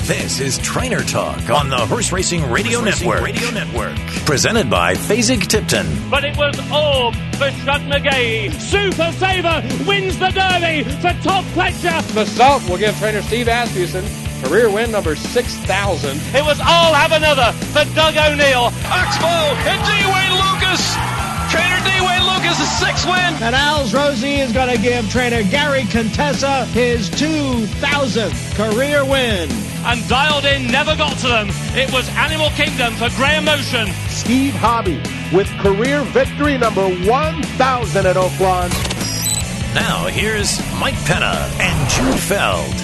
This is Trainer Talk on the Horse Racing Radio Network. Presented by Fasig-Tipton. But it was all for Shug McGee. Super Saver wins the Derby for Todd Pletcher. The Salt will give trainer Steve Asmussen career win number 6,000. It was all have another for Doug O'Neill. Oxbow and D-Wayne Lucas. Trainer D-Wayne Lucas' 6th win. And Al's Rosie is going to give trainer Gary Contessa his 2,000th career win. And Dialed In never got to them. It was Animal Kingdom for Graham Motion. Steve Hobby with career victory number 1,000 at Oaklawn. Now here's Mike Penna and Jude Feld.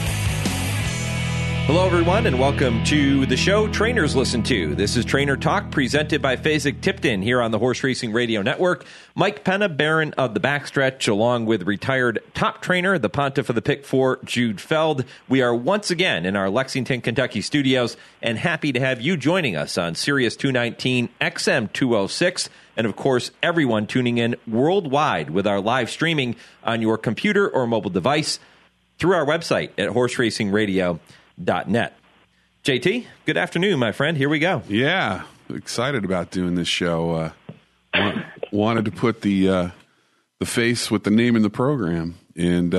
Hello, everyone, and welcome to the show Trainers Listen To. This is Trainer Talk, presented by Fasig-Tipton here on the Horse Racing Radio Network. Mike Penna, Baron of the Backstretch, along with retired top trainer, the Pontiff of the Pick 4, Jude Feld. We are once again in our Lexington, Kentucky studios, and happy to have you joining us on Sirius 219 XM 206, and of course, everyone tuning in worldwide with our live streaming on your computer or mobile device through our website at horseracingradio.net. JT, good afternoon, my friend. Here we go. Yeah, excited about doing this show. Wanted to put the face with the name in the program, and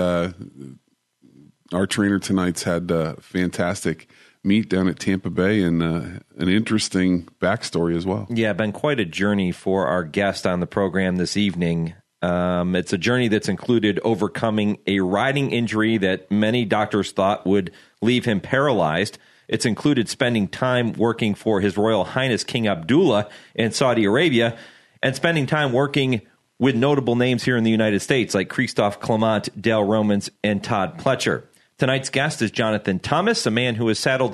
our trainer tonight's had a fantastic meet down at Tampa Bay and an interesting backstory as well. Yeah, been quite a journey for our guest on the program this evening. It's a journey that's included overcoming a riding injury that many doctors thought would leave him paralyzed. It's included spending time working for His Royal Highness King Abdullah in Saudi Arabia and spending time working with notable names here in the United States like Christophe Clement, Dale Romans, and Todd Pletcher. Tonight's guest is Jonathan Thomas, a man who has saddled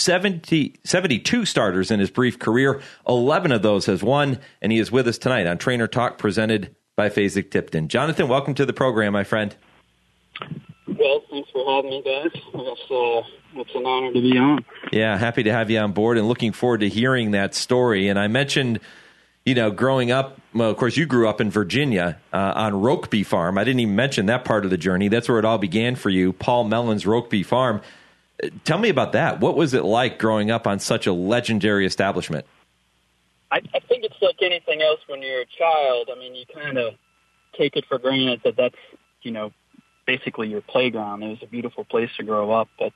72 starters in his brief career. 11 of those has won, and he is with us tonight on Trainer Talk, presented by Fasig-Tipton. Jonathan, welcome to the program, my friend. Well, thanks for having me, guys. It's an honor to be on. Yeah, happy to have you on board and looking forward to hearing that story. And I mentioned, growing up, well, of course, you grew up in Virginia on Rokeby Farm. I didn't even mention that part of the journey. That's where it all began for you, Paul Mellon's Rokeby Farm. Tell me about that. What was it like growing up on such a legendary establishment? I think it's like anything else when you're a child. I mean, you kind of take it for granted that that's, basically your playground. It was a beautiful place to grow up. But,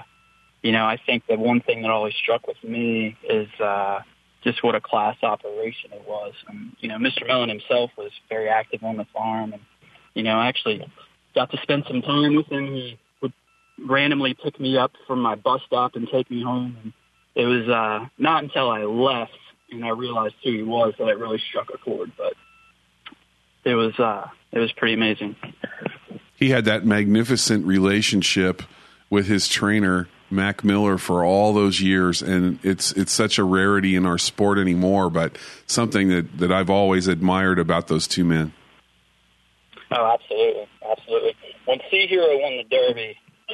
I think the one thing that always struck with me is just what a class operation it was. And, Mr. Mellon himself was very active on the farm. And, I actually got to spend some time with him. He would randomly pick me up from my bus stop and take me home. And it was not until I left and I realized who he was that it really struck a chord. But it was pretty amazing. He had that magnificent relationship with his trainer, Mac Miller, for all those years, and it's such a rarity in our sport anymore, but something that I've always admired about those two men. Oh, absolutely. When Sea Hero won the Derby,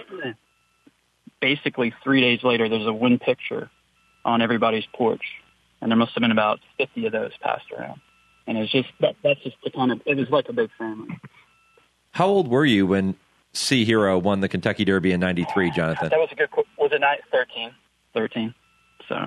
basically 3 days later, there's a win picture on everybody's porch, and there must have been about 50 of those passed around. And it's just that's just the kind of, it was like a big family. How old were you when Sea Hero won the Kentucky Derby in '93, Jonathan? That was a good. Was it 13? So,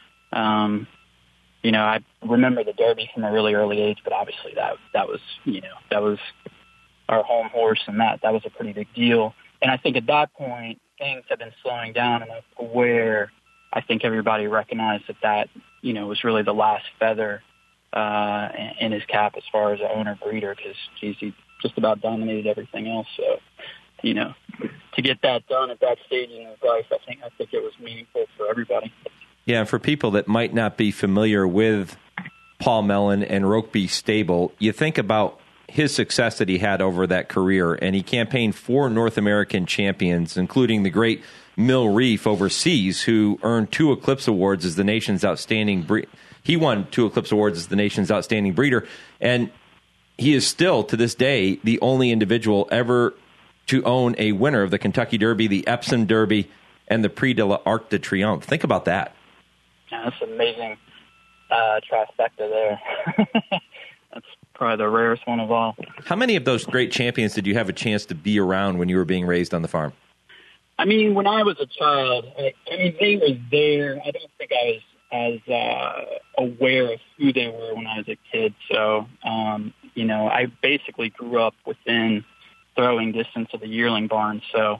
I remember the Derby from a really early age, but obviously that was our home horse, and that was a pretty big deal. And I think at that point things have been slowing down enough to where I think everybody recognized that was really the last feather in his cap as far as an owner breeder, because he just about dominated everything else. So, to get that done at that stage in his life, I think it was meaningful for everybody. Yeah, for people that might not be familiar with Paul Mellon and Rokeby Stable, you think about his success that he had over that career, and he campaigned 4 North American champions, including the great Mill Reef overseas, who earned 2 Eclipse Awards as the nation's outstanding He won 2 Eclipse Awards as the nation's outstanding breeder, and he is still, to this day, the only individual ever to own a winner of the Kentucky Derby, the Epsom Derby, and the Prix de l'Arc de Triomphe. Think about that. Yeah, that's an amazing trifecta there. That's probably the rarest one of all. How many of those great champions did you have a chance to be around when you were being raised on the farm? I mean, when I was a child, I mean, they were there. I don't think I was as aware of who they were when I was a kid. So, you know, I basically grew up within throwing distance of the yearling barn. So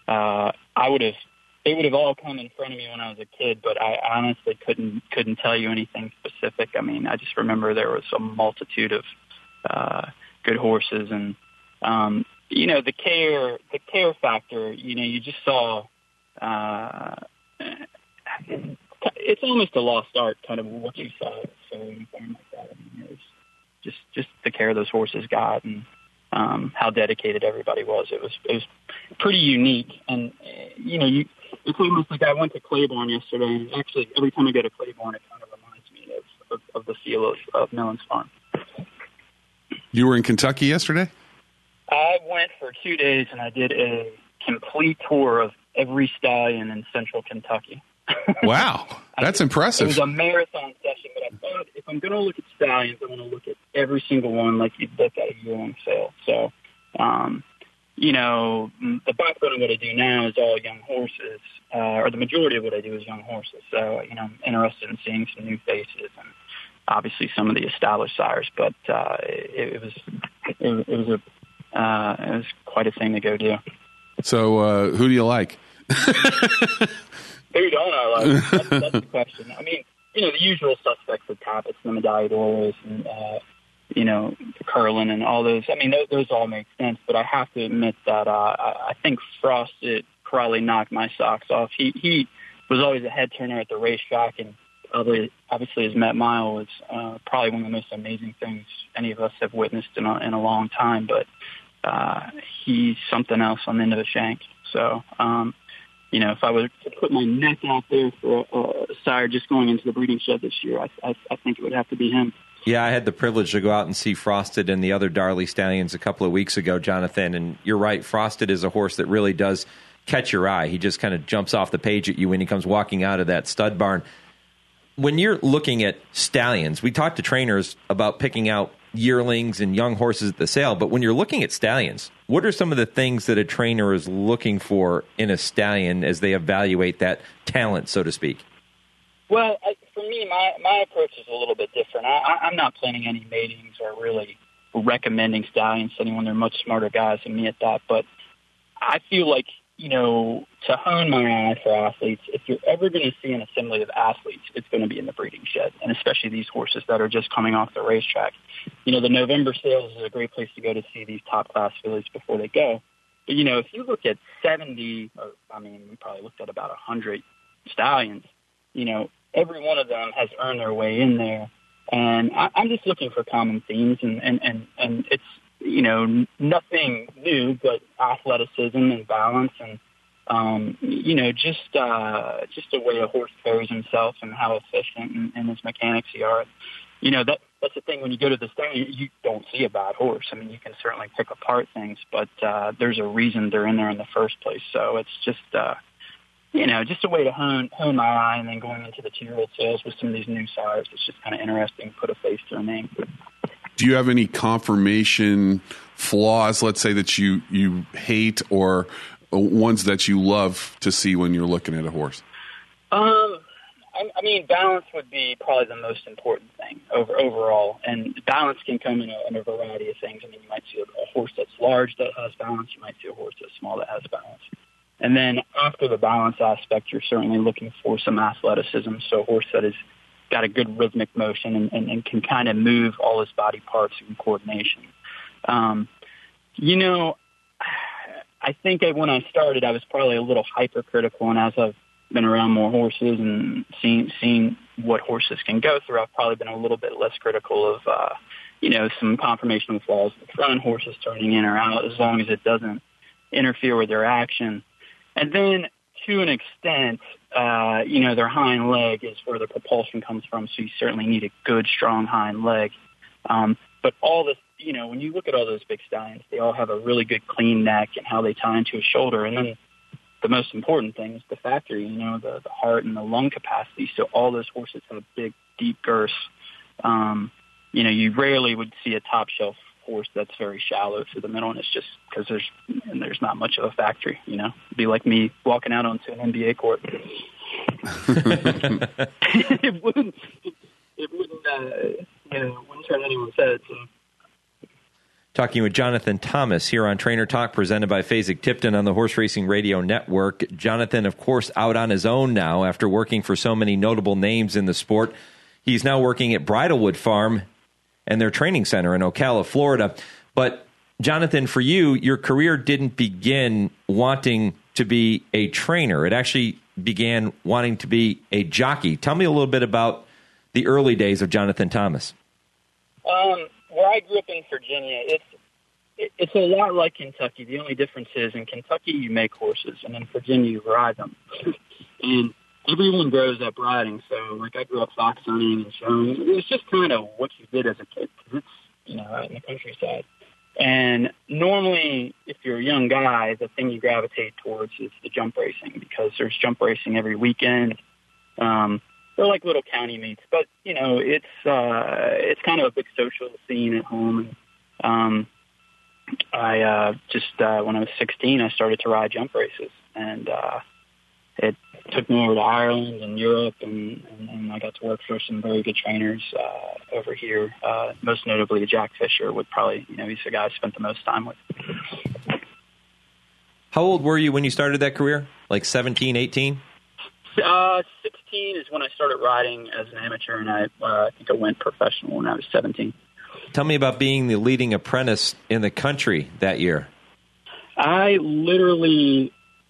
they would have all come in front of me when I was a kid, but I honestly couldn't tell you anything specific. I mean, I just remember there was a multitude of good horses, and you know, the care factor. You know, you just saw. It's almost a lost art, kind of what you saw at a farm like that. I mean, it was just the care those horses got, and how dedicated everybody was. It was pretty unique, and you know, it's almost like I went to Claiborne yesterday, and actually every time I go to Claiborne, it kind of reminds me of the feel of Millen's Farm. You were in Kentucky yesterday? I went for 2 days, and I did a complete tour of every stallion in central Kentucky. Wow, that's impressive. It was a marathon session, but I thought if I'm going to look at stallions, I want to look at every single one like you'd look at a yearling sale. So, you know, the background of what I do now is all young horses, or the majority of what I do is young horses. So, you know, I'm interested in seeing some new faces and obviously some of the established sires. But it was quite a thing to go do. So, who do you like? Who don't I like? That's the question. I mean, you know, the usual suspects of Tappets and the Medalliadores and, you know, the Curlin and all those. I mean, those all make sense, but I have to admit that I think Frosted probably knocked my socks off. He was always a head-turner at the racetrack, and obviously his Met Mile was probably one of the most amazing things any of us have witnessed in a long time, but he's something else on the end of the shank. So, you know, if I were to put my neck out there for a sire just going into the breeding shed this year, I think it would have to be him. Yeah, I had the privilege to go out and see Frosted and the other Darley Stallions a couple of weeks ago, Jonathan, and you're right, Frosted is a horse that really does catch your eye. He just kind of jumps off the page at you when he comes walking out of that stud barn. When you're looking at stallions, we talk to trainers about picking out yearlings and young horses at the sale, but when you're looking at stallions, what are some of the things that a trainer is looking for in a stallion as they evaluate that talent, so to speak? Well, for me, my approach is a little bit different. I'm not planning any matings or really recommending stallions to anyone. They're much smarter guys than me at that, but I feel like, you know, to hone my eye for athletes, if you're ever going to see an assembly of athletes, it's going to be in the breeding shed, and especially these horses that are just coming off the racetrack. You know, the November sales is a great place to go to see these top-class fillies before they go. But, you know, if you look at 70, we probably looked at about 100 stallions, you know, every one of them has earned their way in there. And I'm just looking for common themes, and it's, you know, nothing new, but athleticism and balance and, you know, just a way a horse carries himself and how efficient and his mechanics he are. You know, that's the thing. When you go to the stadium, you don't see a bad horse. I mean, you can certainly pick apart things, but there's a reason they're in there in the first place. So it's just, you know, just a way to hone my eye, and then going into the 2-year-old sales with some of these new sires. It's just kind of interesting to put a face to a name. Do you have any confirmation flaws, let's say, that you hate, or ones that you love to see when you're looking at a horse? I mean, balance would be probably the most important thing overall, and balance can come in a variety of things. I mean, you might see a horse that's large that has balance. You might see a horse that's small that has balance. And then after the balance aspect, you're certainly looking for some athleticism, so a horse that has got a good rhythmic motion and can kind of move all his body parts in coordination. You know, I think when I started, I was probably a little hypercritical, and as I've been around more horses and seen what horses can go through, I've probably been a little bit less critical of, you know, some conformational flaws in the front, horses turning in or out, as long as it doesn't interfere with their action. And then, to an extent, you know, their hind leg is where the propulsion comes from, so you certainly need a good, strong hind leg. But all this, you know, when you look at all those big stallions, they all have a really good clean neck and how they tie into a shoulder. And then the most important thing is the factor, you know, the heart and the lung capacity. So all those horses have big, deep girths. You know, you rarely would see a top-shelf course that's very shallow through the middle, and it's just because there's not much of a factory, you know. It'd be like me walking out onto an NBA court. It wouldn't turn anyone's head. So. Talking with Jonathan Thomas here on Trainer Talk, presented by Fasig-Tipton on the Horse Racing Radio Network. Jonathan, of course, out on his own now after working for so many notable names in the sport. He's now working at Bridlewood Farm and their training center in Ocala, Florida. But, Jonathan, for you, your career didn't begin wanting to be a trainer. It actually began wanting to be a jockey. Tell me a little bit about the early days of Jonathan Thomas. Where I grew up in Virginia, it's a lot like Kentucky. The only difference is in Kentucky you make horses, and in Virginia you ride them. And everyone grows up riding. So, like, I grew up fox hunting and showing. It was just kind of what you did as a kid, because it's, you know, out in the countryside. And normally, if you're a young guy, the thing you gravitate towards is the jump racing, because there's jump racing every weekend. They're like little county meets, but, you know, it's kind of a big social scene at home. And I when I was 16, I started to ride jump races, and it took me over to Ireland and Europe, and I got to work for some very good trainers over here. Most notably, Jack Fisher would probably, you know, he's the guy I spent the most time with. How old were you when you started that career? Like 17, 18? 16 is when I started riding as an amateur, and I think I went professional when I was 17. Tell me about being the leading apprentice in the country that year. I literally,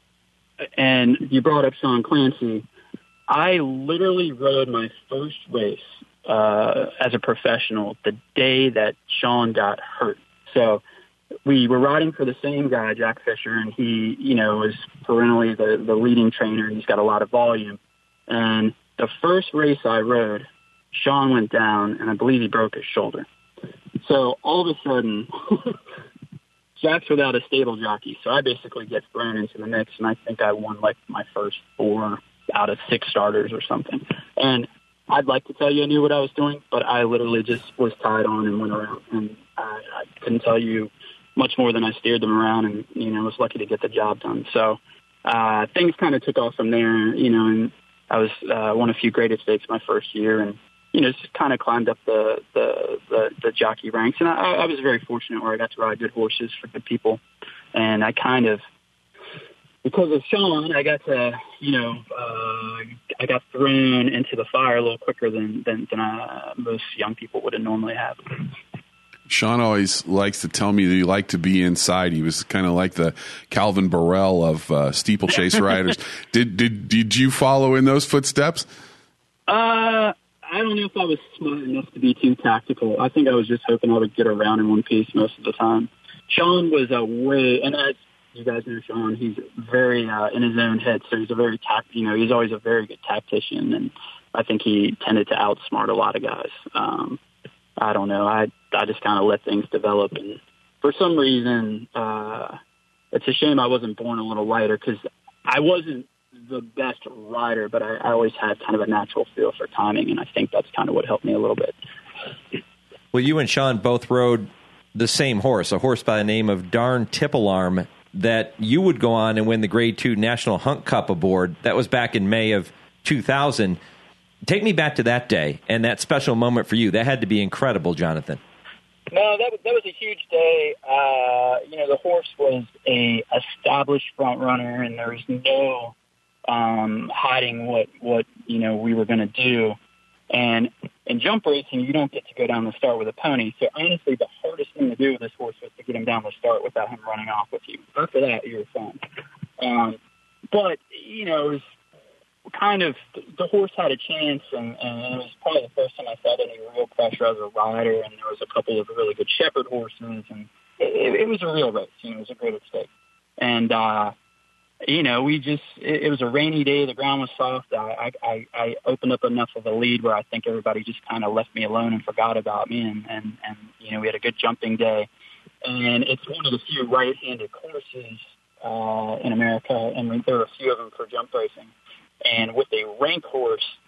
and you brought up Sean Clancy, I literally rode my first race as a professional the day that Sean got hurt. So we were riding for the same guy, Jack Fisher, and he, you know, was perennially the leading trainer, and he's got a lot of volume. And the first race I rode, Sean went down, and I believe he broke his shoulder. So all of a sudden, Jack's without a stable jockey, so I basically get thrown into the mix, and I think I won like my first 4 out of 6 starters or something. And I'd like to tell you I knew what I was doing, but I literally just was tied on and went around, and I couldn't tell you much more than I steered them around, and, you know, was lucky to get the job done. So things kind of took off from there, you know, and I was won a few graded stakes my first year, and, you know, just kind of climbed up the jockey ranks. And I was very fortunate where I got to ride good horses for good people. And I kind of, because of Sean, I got to, you know, I got thrown into the fire a little quicker than most young people would have normally have. Sean always likes to tell me that he liked to be inside. He was kind of like the Calvin Burrell of steeplechase riders. Did you follow in those footsteps? I don't know if I was smart enough to be too tactical. I think I was just hoping I would get around in one piece most of the time. Sean was and as you guys know Sean, he's very in his own head, so he's a very he's always a very good tactician, and I think he tended to outsmart a lot of guys. I don't know. I just kind of let things develop, and for some reason, it's a shame I wasn't born a little lighter, because I wasn't the best rider, but I always had kind of a natural feel for timing, and I think that's kind of what helped me a little bit. Well, you and Sean both rode the same horse, a horse by the name of Darn Tippalarm, that you would go on and win the Grade 2 National Hunt Cup aboard. That was back in May of 2000. Take me back to that day and that special moment for you. That had to be incredible, Jonathan. No, that was a huge day. You know, the horse was a established front runner, and there was no hiding what you know we were going to do. And in jump racing, you don't get to go down the start with a pony. So honestly, the hardest thing to do with this horse was to get him down the start without him running off with you. After that, you were fine. But you know, it was kind of, the horse had a chance, and it was probably the first time I felt any real pressure as a rider, and there was a couple of really good shepherd horses, and it was a real race. You know, it was a great stake. And, you know, it was a rainy day, the ground was soft, I opened up enough of a lead where I think everybody just kind of left me alone and forgot about me, and you know, we had a good jumping day. And it's one of the few right-handed courses in America, and there are a few of them for jump racing. And with a rank horse,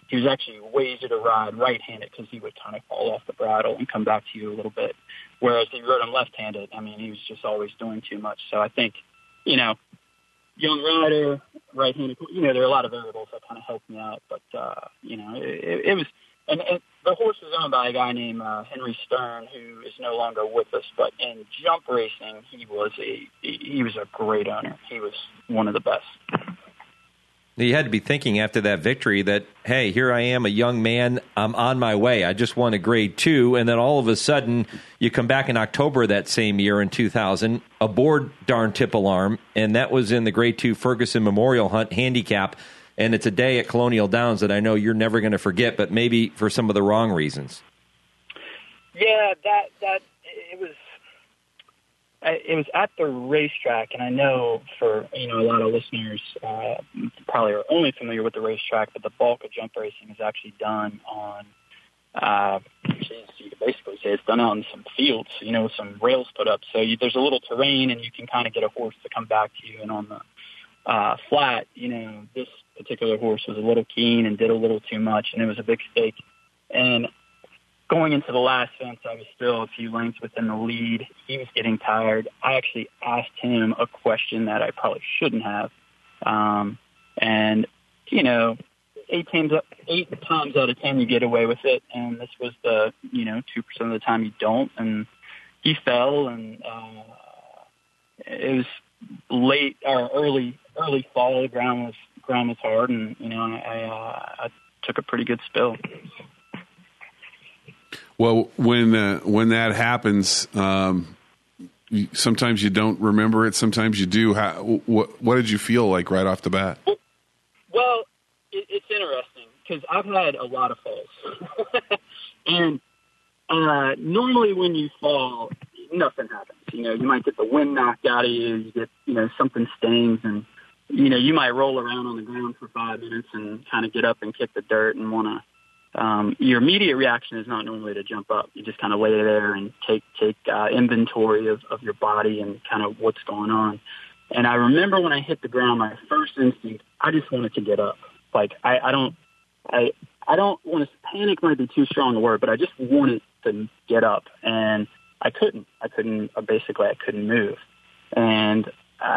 he was actually way easier to ride right-handed because he would kind of fall off the bridle and come back to you a little bit. Whereas if you rode him left-handed, I mean, he was just always doing too much. So I think, you know, young rider, right-handed, you know, there are a lot of variables that kind of helped me out. But, you know, it was – and the horse was owned by a guy named Henry Stern, who is no longer with us. But in jump racing, he was a great owner. He was one of the best. You had to be thinking after that victory that, hey, here I am, a young man, I'm on my way. I just won a Grade 2, and then all of a sudden you come back in October that same year in 2000, aboard Darn Tip Alarm, and that was in the Grade 2 Ferguson Memorial Hunt handicap, and it's a day at Colonial Downs that I know you're never going to forget, but maybe for some of the wrong reasons. Yeah, that it was at the racetrack, and I know for, you know, a lot of listeners probably are only familiar with the racetrack, but the bulk of jump racing is actually done on, you could basically say it's done out in some fields, you know, some rails put up. So there's a little terrain, and you can kind of get a horse to come back to you. And on the flat, you know, this particular horse was a little keen and did a little too much, and it was a big stake. And going into the last fence, I was still a few lengths within the lead. He was getting tired. I actually asked him a question that I probably shouldn't have. And, you know, 8 times out of 10 you get away with it. And this was the, you know, 2% of the time you don't. And he fell, and it was late or early fall. The ground was hard, and, you know, I took a pretty good spill. Well, when that happens, sometimes you don't remember it. Sometimes you do. What did you feel like right off the bat? Well, it's interesting because I've had a lot of falls, and normally when you fall, nothing happens. You know, you might get the wind knocked out of you. You get, you know, something stings, and, you know, you might roll around on the ground for 5 minutes and kind of get up and kick the dirt and want to. Your immediate reaction is not normally to jump up. You just kind of lay there and take inventory of your body and kind of what's going on. And I remember when I hit the ground, my first instinct, I just wanted to get up. Like, I don't want to, panic might be too strong a word, but I just wanted to get up, and I couldn't. Basically I couldn't move. And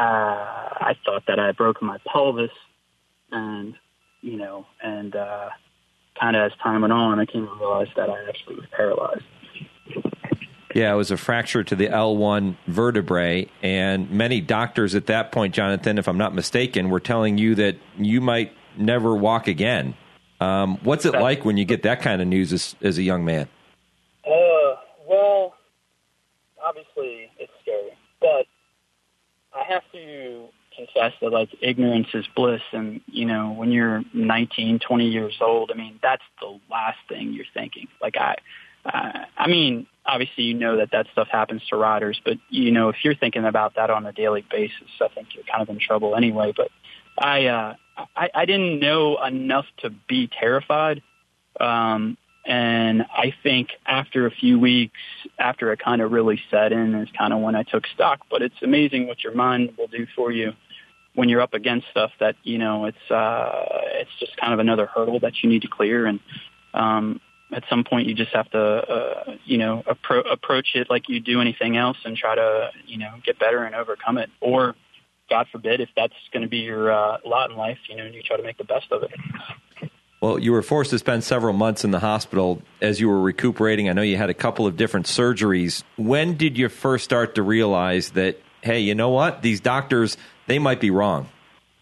I thought that I had broken my pelvis, and, you know, and kind of as time went on, I came to realize that I actually was paralyzed. Yeah, it was a fracture to the L1 vertebrae, and many doctors at that point, Jonathan, if I'm not mistaken, were telling you that you might never walk again. What's it like when you get that kind of news as a young man? Well, obviously it's scary, but I have to confess that, like, ignorance is bliss, and, you know, when you're 19, 20 years old, I mean, that's the last thing you're thinking. Like, I mean, obviously you know that stuff happens to riders, but, you know, if you're thinking about that on a daily basis, I think you're kind of in trouble anyway. But I didn't know enough to be terrified, and I think after a few weeks, after it kind of really set in, is kind of when I took stock. But it's amazing what your mind will do for you when you're up against stuff that, you know, it's just kind of another hurdle that you need to clear. And at some point you just have to, you know, approach it like you do anything else and try to, you know, get better and overcome it. Or, God forbid, if that's going to be your lot in life, you know, you try to make the best of it. Well, you were forced to spend several months in the hospital as you were recuperating. I know you had a couple of different surgeries. When did you first start to realize that, hey, you know what? These doctors, they might be wrong.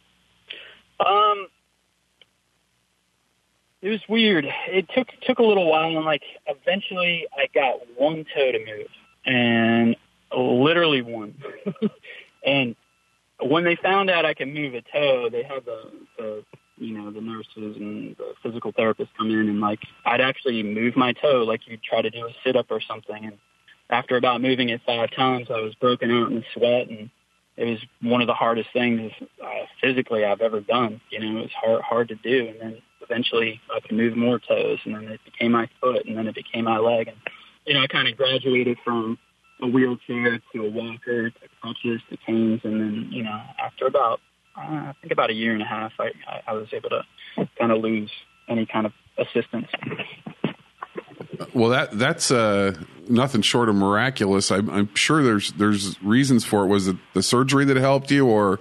It was weird. It took a little while, and, like, eventually I got one toe to move, and literally one. And when they found out I could move a toe, they had the you know, the nurses and the physical therapists come in, and, like, I'd actually move my toe like you'd try to do a sit-up or something. And after about moving it 5 times, I was broken out in sweat, and it was one of the hardest things physically I've ever done. You know, it was hard to do. And then eventually I could move more toes, and then it became my foot, and then it became my leg. And, you know, I kind of graduated from a wheelchair to a walker to crutches to canes. And then, you know, after about, I think about a year and a half, I was able to kind of lose any kind of assistance. Well, that's nothing short of miraculous. I'm sure there's reasons for it. Was it the surgery that helped you, or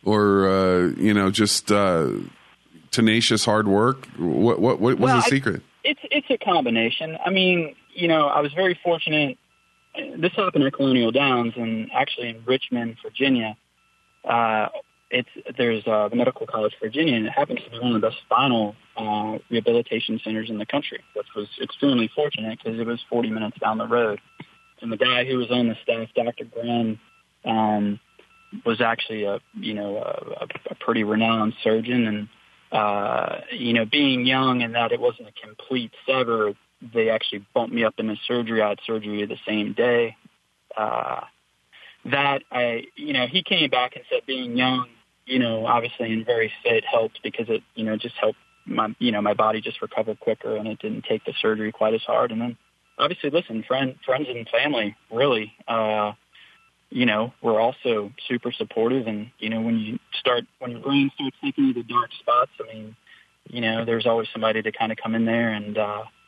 just tenacious hard work? What was the secret? It's a combination. I mean, I was very fortunate. This happened at Colonial Downs, and actually in Richmond, Virginia. There's the Medical College Virginia, and it happens to be one of the best spinal rehabilitation centers in the country, which was extremely fortunate because it was 40 minutes down the road. And the guy who was on the staff, Dr. Graham, was actually a pretty renowned surgeon. And being young and that it wasn't a complete sever, they actually bumped me up into surgery. I had surgery the same day. He came back and said being young, obviously and very fit helped because it, just helped my body just recover quicker, and it didn't take the surgery quite as hard. And then obviously, listen, friends and family really, were also super supportive. And, when your brain starts taking you to dark spots, I mean, there's always somebody to kind of come in there and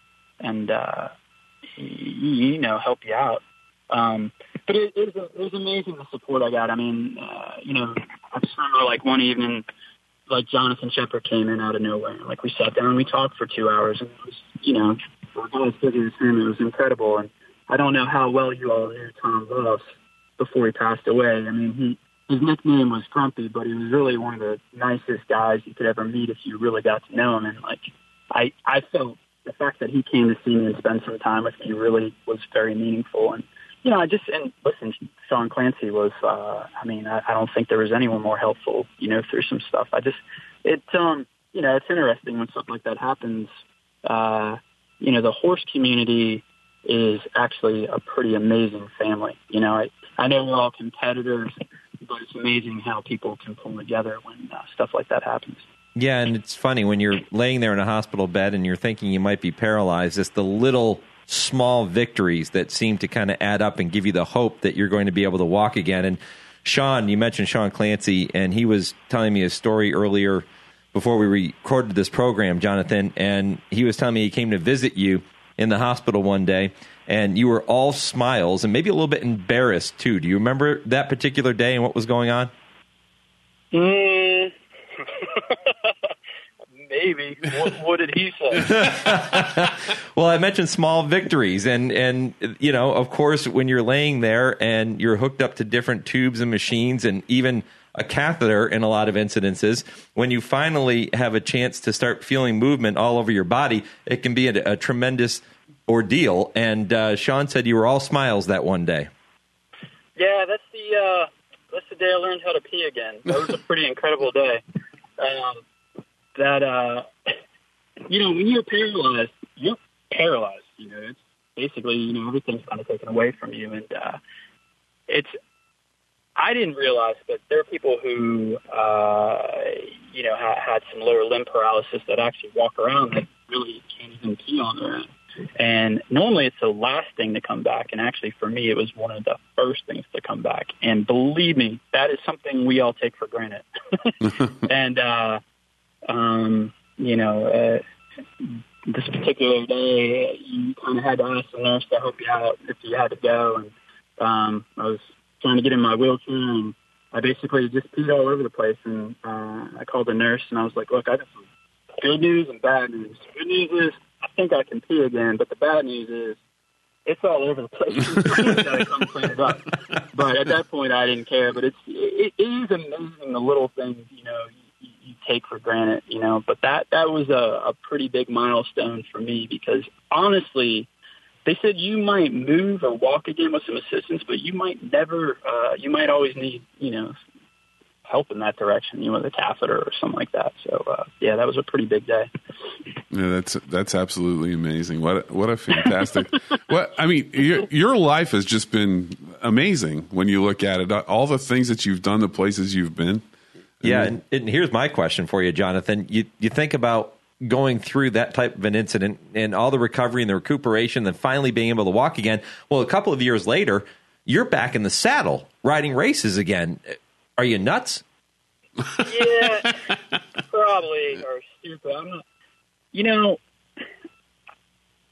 help you out. But it was amazing the support I got. I mean, I just remember like one evening, like Jonathan Shepard came in out of nowhere. Like we sat down and we talked for 2 hours, and it was, for a guy as busy as him, it was incredible. And I don't know how well you all knew Tom Voss before he passed away. I mean, his nickname was Grumpy, but he was really one of the nicest guys you could ever meet if you really got to know him. And like, I felt the fact that he came to see me and spend some time with me really was very meaningful. And, listen, Sean Clancy was, I don't think there was anyone more helpful, through some stuff. It's interesting when stuff like that happens. The horse community is actually a pretty amazing family. I know we're all competitors, but it's amazing how people can pull together when stuff like that happens. Yeah, and it's funny when you're laying there in a hospital bed and you're thinking you might be paralyzed, it's the little small victories that seem to kind of add up and give you the hope that you're going to be able to walk again. And Sean, you mentioned Sean Clancy, and he was telling me a story earlier before we recorded this program, Jonathan, and he was telling me he came to visit you in the hospital one day, and you were all smiles and maybe a little bit embarrassed, too. Do you remember that particular day and what was going on? Maybe. What did he say? Well, I mentioned small victories. And of course, when you're laying there and you're hooked up to different tubes and machines and even a catheter in a lot of incidences, when you finally have a chance to start feeling movement all over your body, it can be a tremendous ordeal. And Sean said you were all smiles that one day. Yeah, that's the day I learned how to pee again. That was a pretty incredible day. When you're paralyzed, It's basically, everything's kind of taken away from you. And I didn't realize, but there are people who, had some lower limb paralysis that actually walk around that really can't even pee on their own. And normally it's the last thing to come back. And actually for me, it was one of the first things to come back. And believe me, that is something we all take for granted. And, this particular day, you kind of had to ask the nurse to help you out if you had to go. And I was trying to get in my wheelchair, and I basically just peed all over the place. And I called the nurse, and I was like, look, I got some good news and bad news. Good news is I think I can pee again, but the bad news is it's all over the place. Gotta come clean it up. But at that point, I didn't care. But it is amazing the little things, you take for granted, But that was a pretty big milestone for me because, honestly, they said you might move or walk again with some assistance, but you might never, you might always need, help in that direction, with a catheter or something like that. So, that was a pretty big day. Yeah, that's absolutely amazing. What a fantastic, your life has just been amazing when you look at it. All the things that you've done, the places you've been. Yeah, and here's my question for you, Jonathan. You think about going through that type of an incident and all the recovery and the recuperation and finally being able to walk again. Well, a couple of years later, you're back in the saddle riding races again. Are you nuts? Yeah, probably, or stupid. I'm not.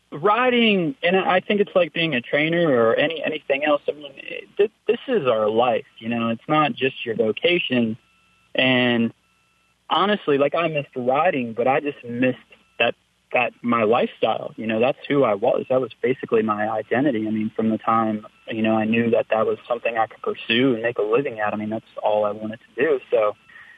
riding, and I think it's like being a trainer or anything else. I mean, this is our life, you know. It's not just your vocation. And honestly, like, I missed riding, but I just missed that my lifestyle. You know, that's who I was. That was basically my identity. I mean, from the time, you know, I knew that was something I could pursue and make a living at. I mean, that's all I wanted to do. So,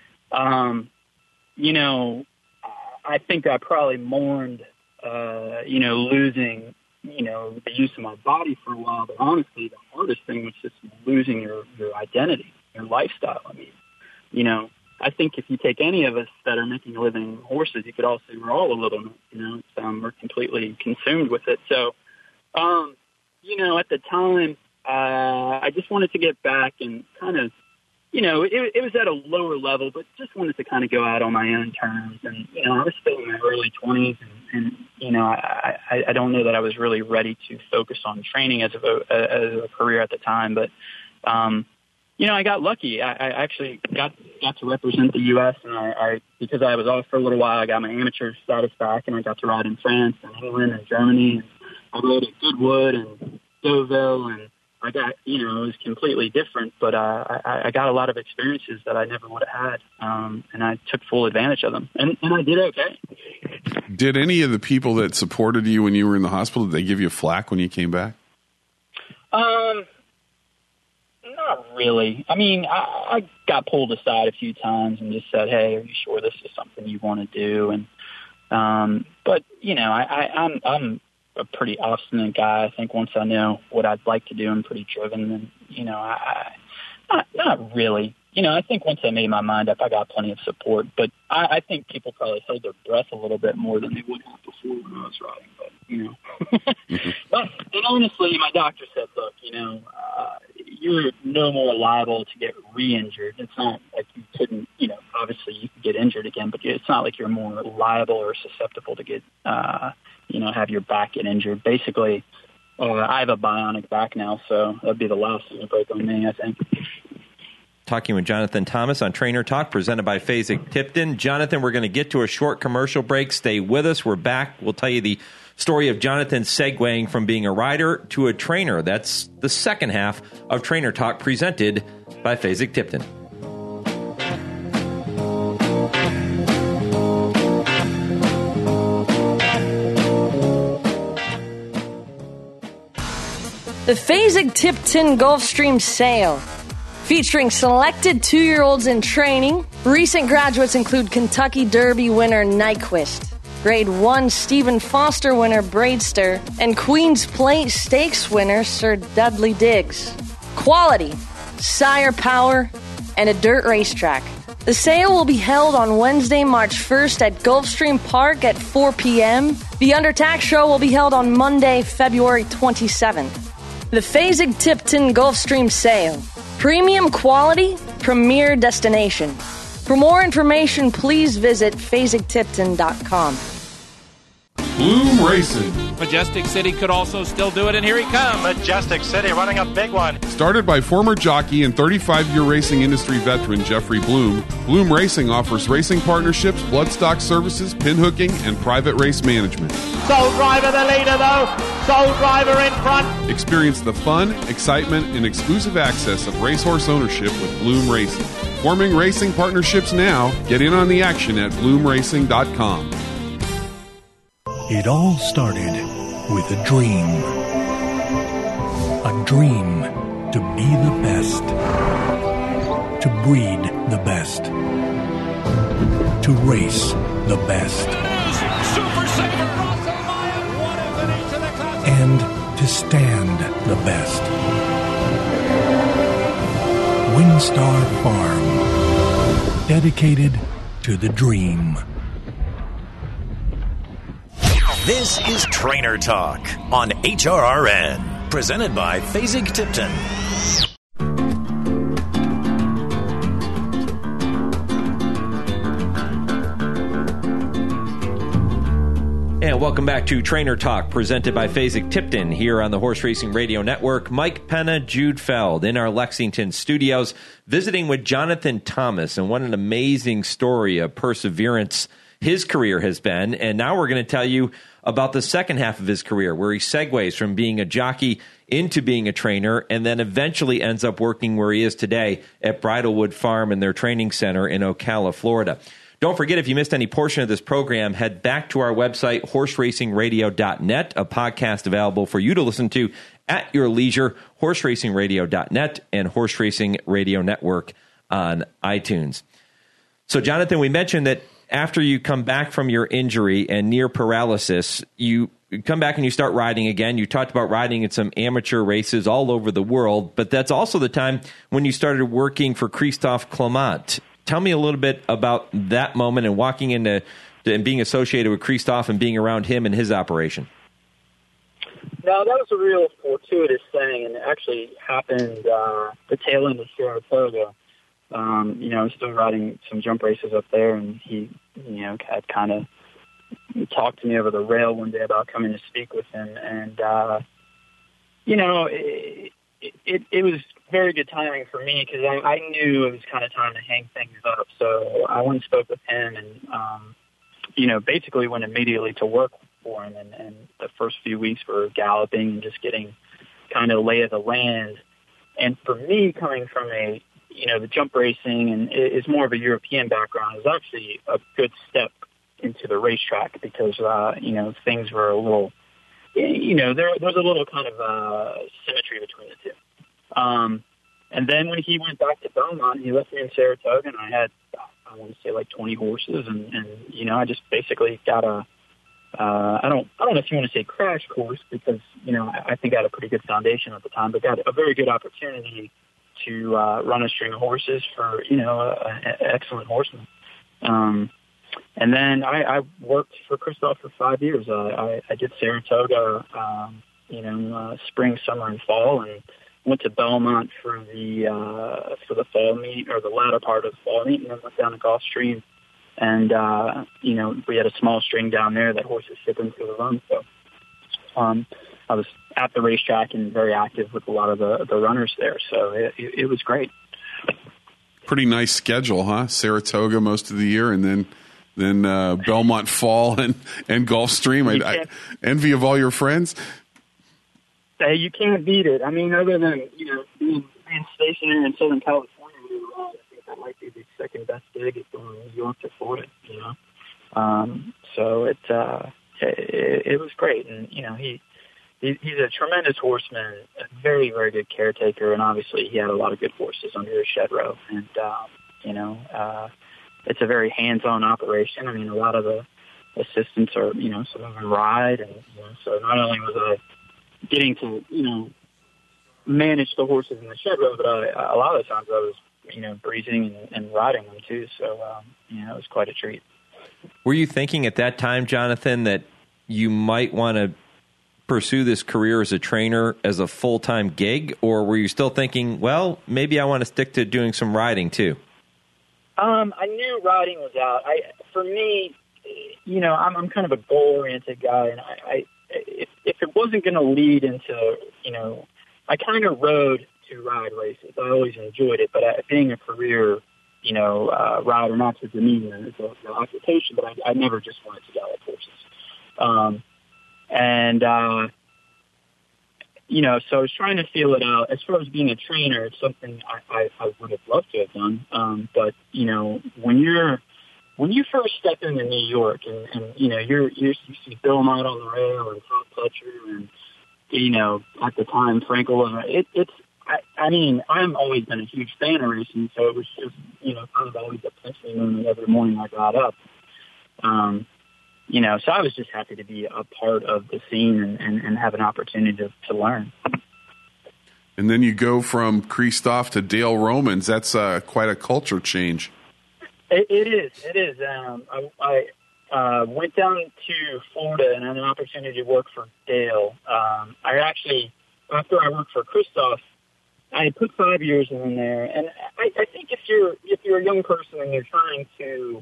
you know, I think I probably mourned, you know, losing, you know, the use of my body for a while. But honestly, the hardest thing was just losing your identity, your lifestyle. I mean, you know, I think if you take any of us that are making a living horses, you could all say we're all a little, you know, we're completely consumed with it. So, you know, at the time, I just wanted to get back and kind of, you know, it was at a lower level, but just wanted to kind of go out on my own terms. And, you know, I was still in my early 20s, and you know, I don't know that I was really ready to focus on training as a career at the time. But, you know, I got lucky. I actually got to represent the U.S., and I because I was off for a little while, I got my amateur status back, and I got to ride in France and England and Germany. And I rode at Goodwood and Deauville, and I got, you know, it was completely different, but I got a lot of experiences that I never would have had, and I took full advantage of them, and I did okay. Did any of the people that supported you when you were in the hospital, did they give you flack when you came back? Not really. I mean, I got pulled aside a few times and just said, "Hey, are you sure this is something you want to do?" And but you know, I'm a pretty obstinate guy. I think once I know what I'd like to do, I'm pretty driven. And, you know, not really. You know, I think once I made my mind up, I got plenty of support. But I think people probably held their breath a little bit more than they would have before when I was riding. But, you know. And honestly, my doctor said, look, you know, you're no more liable to get re-injured. It's not like you couldn't, you know, obviously you could get injured again, but it's not like you're more liable or susceptible to get, you know, have your back get injured. Basically, I have a bionic back now, so that'd be the last thing to break on me, I think. Talking with Jonathan Thomas on Trainer Talk, presented by Fasig-Tipton. Jonathan, we're going to get to a short commercial break. Stay with us. We're back. We'll tell you the story of Jonathan segueing from being a rider to a trainer. That's the second half of Trainer Talk, presented by Fasig-Tipton. The Fasig-Tipton Gulfstream Sale, featuring selected 2-year-olds in training. Recent graduates include Kentucky Derby winner Nyquist, Grade 1 Stephen Foster winner Braidster, and Queen's Plate Stakes winner Sir Dudley Diggs. Quality, sire power, and a dirt racetrack. The sale will be held on Wednesday, March 1st at Gulfstream Park at 4 p.m. The Undertax Show will be held on Monday, February 27th. The Fasig-Tipton Gulfstream Sale. Premium quality, premier destination. For more information, please visit FasigTipton.com. Bloom Racing. Majestic City could also still do it, and here he comes. Majestic City running a big one. Started by former jockey and 35-year racing industry veteran Jeffrey Bloom, Bloom Racing offers racing partnerships, bloodstock services, pinhooking, and private race management. Soul Driver the leader, though. Soul Driver in front. Experience the fun, excitement, and exclusive access of racehorse ownership with Bloom Racing. Forming racing partnerships now. Get in on the action at bloomracing.com. It all started with a dream. A dream to be the best. To breed the best. To race the best. Super Saver, Russell Meyer, what a finish to the class. And to stand the best. Windstar Farm. Dedicated to the dream. This is Trainer Talk on HRRN, presented by Fasig-Tipton. And welcome back to Trainer Talk, presented by Fasig-Tipton here on the Horse Racing Radio Network. Mike Penna, Jude Feld in our Lexington studios, visiting with Jonathan Thomas. And what an amazing story of perseverance his career has been. And now we're going to tell you about the second half of his career, where he segues from being a jockey into being a trainer and then eventually ends up working where he is today at Bridlewood Farm and their training center in Ocala, Florida. Don't forget, if you missed any portion of this program, head back to our website, horseracingradio.net, a podcast available for you to listen to at your leisure, horseracingradio.net and Horse Racing Radio Network on iTunes. So, Jonathan, we mentioned that after you come back from your injury and near paralysis, you come back and you start riding again. You talked about riding in some amateur races all over the world, but that's also the time when you started working for Christophe Clement. Tell me a little bit about that moment and walking into and being associated with Christophe and being around him and his operation. No, that was a real fortuitous thing, and it actually happened the tail end of Saratoga. I was still riding some jump races up there, and he, had kind of talked to me over the rail one day about coming to speak with him, and it was very good timing for me because I knew it was kind of time to hang things up. So I went and spoke with him and, basically went immediately to work for him. And the first few weeks were galloping and just getting kind of lay of the land. And for me, coming from the jump racing and is more of a European background, is actually a good step into the racetrack because, things were a little, there's a little kind of symmetry between the two. And then when he went back to Belmont, he left me in Saratoga, and I had, I want to say, like 20 horses, and I just basically got I don't know if you want to say crash course because, I think I had a pretty good foundation at the time, but got a very good opportunity to run a string of horses for, an excellent horseman. And then I worked for Christophe for 5 years. I did Saratoga, spring, summer, and fall, and went to Belmont for the fall meet or the latter part of the fall meet, and then went down to Gulfstream. And we had a small string down there that horses fit into the run. So I was at the racetrack and very active with a lot of the runners there. So it was great. Pretty nice schedule, huh? Saratoga most of the year, and then Belmont fall and Gulfstream. I envy of all your friends. Hey, you can't beat it. I mean, other than, being stationary in Southern California, I think that might be the second best gig is going from New York to Florida, So it was great. And, he's a tremendous horseman, a very, very good caretaker, and obviously he had a lot of good horses under his shed row. And, it's a very hands-on operation. I mean, a lot of the assistants are, some of them ride. And, so not only was I getting to, manage the horses in the shed row, but a lot of the times I was, breezing and riding them too. So, it was quite a treat. Were you thinking at that time, Jonathan, that you might want to pursue this career as a trainer as a full-time gig, or were you still thinking, well, maybe I want to stick to doing some riding too? I knew riding was out. For me, I'm kind of a goal-oriented guy, and if it wasn't going to lead into, I kind of rode to ride races. I always enjoyed it, but being a career, rider, not to demean it as an occupation, but I never just wanted to gallop horses. So I was trying to feel it out. As far as being a trainer, it's something I would have loved to have done. But, when you first step into New York and you see Bill Mott on the rail and Tom Pletcher and, at the time, Frank Oliver, I've always been a huge fan of racing, so it was just, kind of always a pinch me every morning I got up. So I was just happy to be a part of the scene and have an opportunity to learn. And then you go from Christophe to Dale Romans. That's quite a culture change. It is. I went down to Florida and had an opportunity to work for Dale. After I worked for Christophe, I had put 5 years in there. And I think if you're a young person and you're trying to,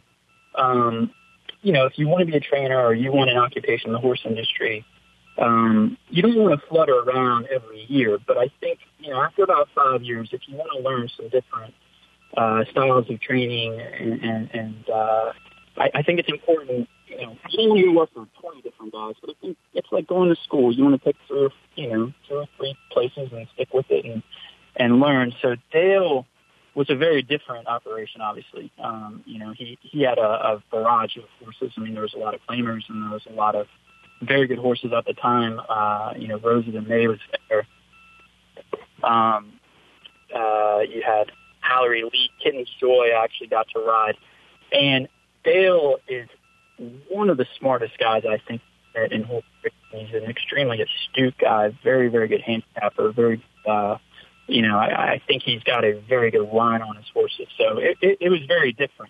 if you want to be a trainer or you want an occupation in the horse industry, you don't want to flutter around every year. But I think, after about 5 years, if you want to learn some different styles of training, and I think it's important. You don't want to work for 20 different different guys, but I think it's like going to school. You want to pick two or three places and stick with it and learn. So Dale was a very different operation, obviously. He had a barrage of horses. I mean, there was a lot of claimers, and there was a lot of very good horses at the time. Roses and May was there. You had Hallery Lee, Kitten's Joy actually got to ride. And Dale is one of the smartest guys, I think, in horse racing. He's an extremely astute guy, very, very good handicapper, very, I think he's got a very good line on his horses. So it was very different.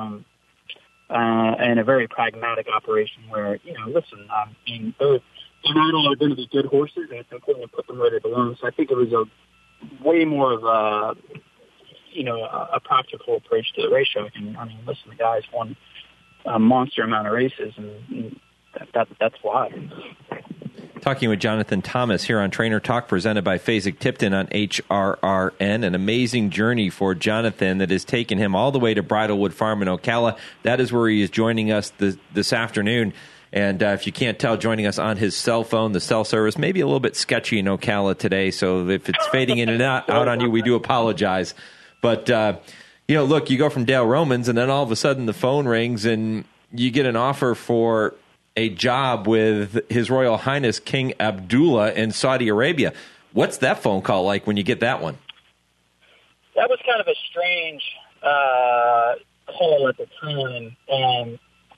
And a very pragmatic operation where, listen, they're not all going to be good horses, and it's important to put them where they belong. So I think it was a way more of a practical approach to the racetrack. And I mean, listen, the guys won a monster amount of races, and that's why. Talking with Jonathan Thomas here on Trainer Talk, presented by Fasig-Tipton on HRRN. An amazing journey for Jonathan that has taken him all the way to Bridlewood Farm in Ocala. That is where he is joining us this afternoon. And if you can't tell, joining us on his cell phone, the cell service maybe a little bit sketchy in Ocala today. So if it's fading in and out on you, we do apologize. But, look, you go from Dale Romans, and then all of a sudden the phone rings, and you get an offer for a job with His Royal Highness King Abdullah in Saudi Arabia. What's that phone call like when you get that one? That was kind of a strange call at the time. And,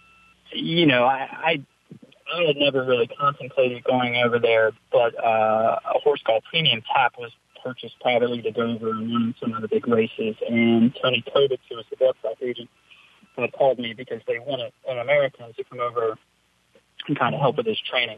I had never really contemplated going over there, but a horse called Premium Tap was purchased privately to go over and win some of the big races. And Tony Kobitz, who was the broadcast agent, had called me because they wanted an American to come over and kind of help with his training.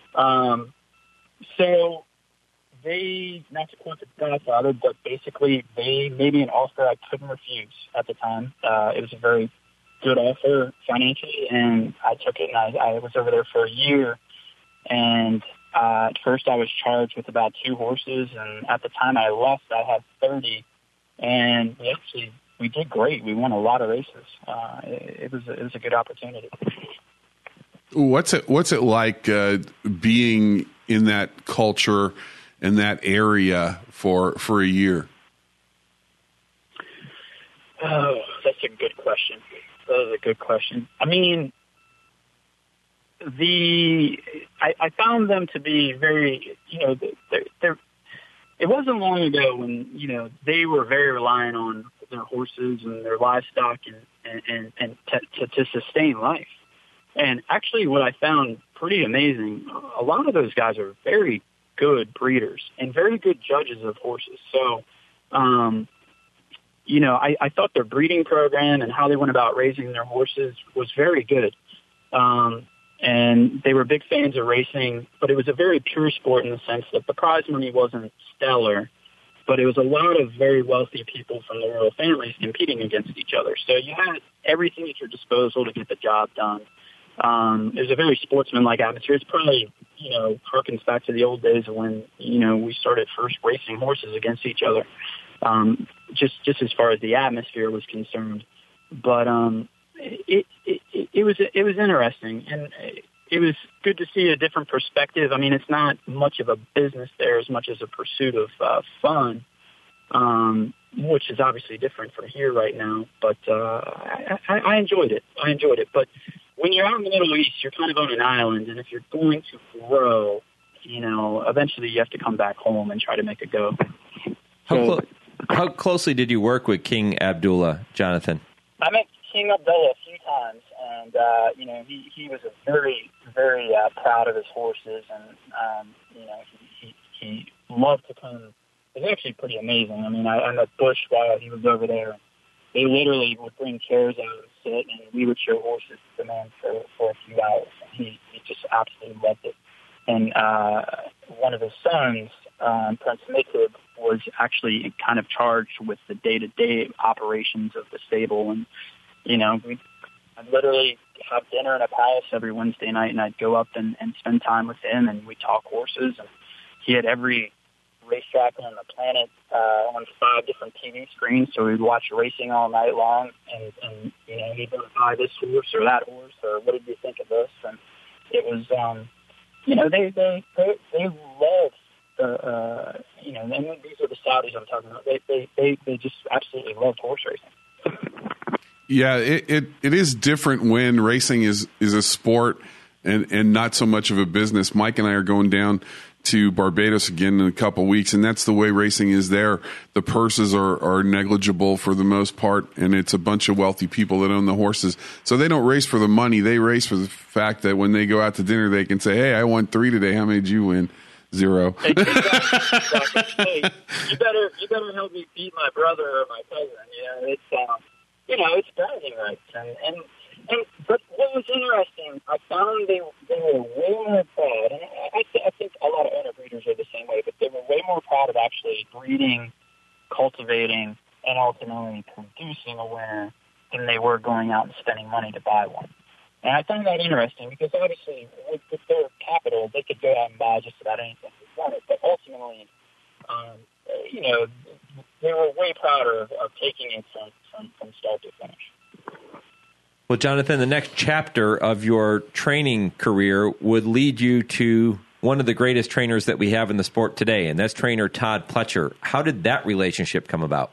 So they, not to quote the Godfather, but basically they made me an offer I couldn't refuse at the time. It was a very good offer financially, and I took it, and I was over there for a year. And at first I was charged with about 2 horses, and at the time I left, I had 30, and we did great. We won a lot of races. It was a good opportunity. What's it like being in that culture and that area for a year? Oh, that's a good question. That is a good question. I mean, I found them to be very, it wasn't long ago when, they were very reliant on their horses and their livestock and to sustain life. And actually what I found pretty amazing, a lot of those guys are very good breeders and very good judges of horses. So, I thought their breeding program and how they went about raising their horses was very good. And they were big fans of racing, but it was a very pure sport in the sense that the prize money wasn't stellar, but it was a lot of very wealthy people from the royal families competing against each other. So you had everything at your disposal to get the job done. It was a very sportsmanlike atmosphere. It's probably, harkens back to the old days of when, we started first racing horses against each other, just as far as the atmosphere was concerned. But it was interesting, and it was good to see a different perspective. I mean, it's not much of a business there as much as a pursuit of fun, which is obviously different from here right now. But I enjoyed it. But when you're out in the Middle East, you're kind of on an island, and if you're going to grow, eventually you have to come back home and try to make a go. How closely did you work with King Abdullah, Jonathan? I met King Abdullah a few times, and he was a very, very proud of his horses, and he loved to come. It was actually pretty amazing. I mean, I met Bush while he was over there. They literally would bring chairs out and sit, and we would show horses to the man for a few hours. And he just absolutely loved it. And one of his sons, Prince Mikhail, was actually kind of charged with the day-to-day operations of the stable. And, I'd literally have dinner in a palace every Wednesday night, and I'd go up and spend time with him, and we'd talk horses. And he had every racetrack on the planet on 5 different TV screens, so we'd watch racing all night long, and he'd buy this horse or that horse, or what did you think of this? And it was, they love the, and these are the Saudis I'm talking about. They just absolutely loved horse racing. Yeah, it is different when racing is a sport and not so much of a business. Mike and I are going down to Barbados again in a couple of weeks, and that's the way racing is there. The purses are negligible for the most part, and it's a bunch of wealthy people that own the horses. So they don't race for the money. They race for the fact that when they go out to dinner, they can say, hey, I won 3 today. How many did you win? 0. Exactly. Hey, you better help me beat my brother or my cousin. It's bragging rights. But what was interesting, I found they were way more proud, and I think a lot of owner breeders are the same way, but they were way more proud of actually breeding, cultivating, and ultimately producing a winner than they were going out and spending money to buy one. And I found that interesting because obviously with their capital, they could go out and buy just about anything they wanted, but ultimately, they were way prouder of taking it from start to finish. Well, Jonathan, the next chapter of your training career would lead you to one of the greatest trainers that we have in the sport today, and that's trainer Todd Pletcher. How did that relationship come about?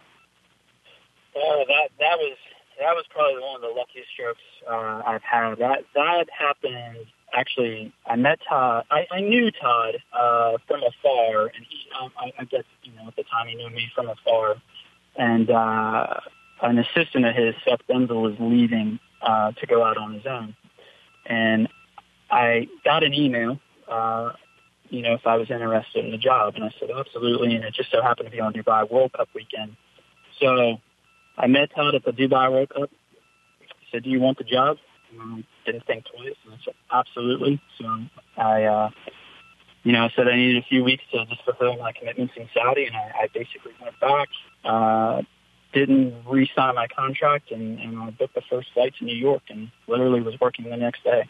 That was probably one of the luckiest strokes I've had. That happened, actually, I met Todd. I knew Todd from afar, and I guess, at the time he knew me from afar. And an assistant of his, Seth Benzel, was leaving to go out on his own. And I got an email, if I was interested in the job. And I said, absolutely. And it just so happened to be on Dubai World Cup weekend. So I met Todd at the Dubai World Cup. He said, do you want the job? Didn't think twice. And I said, absolutely. So I said I needed a few weeks to just fulfill my commitments in Saudi. And I basically went back, didn't re-sign my contract, and I booked the first flight to New York and literally was working the next day.